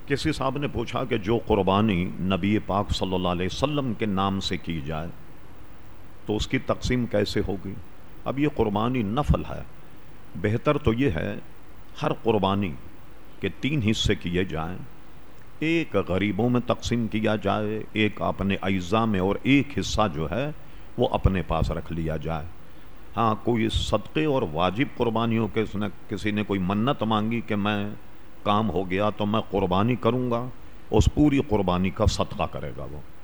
किसी साहब ने पूछा कि जो कुर्बानी नबी पाक सल्लल्लाहु अलैहि वसल्लम के नाम से की जाए तो उसकी तकसीम कैसे होगी। अब ये कुर्बानी नफल है, बेहतर तो ये है हर कुर्बानी के 3 हिस्से किए जाएं, एक गरीबों में तकसीम किया जाए, एक अपने अज्जा में, और एक हिस्सा जो है वो अपने पास रख लिया जाए। हाँ, कोई सदक़े और वाजिब कुर्बानियों के किसी ने कोई मन्नत मांगी कि मैं काम हो गया तो मैं कुर्बानी करूँगा, उस पूरी कुर्बानी का सदका करेगा वो।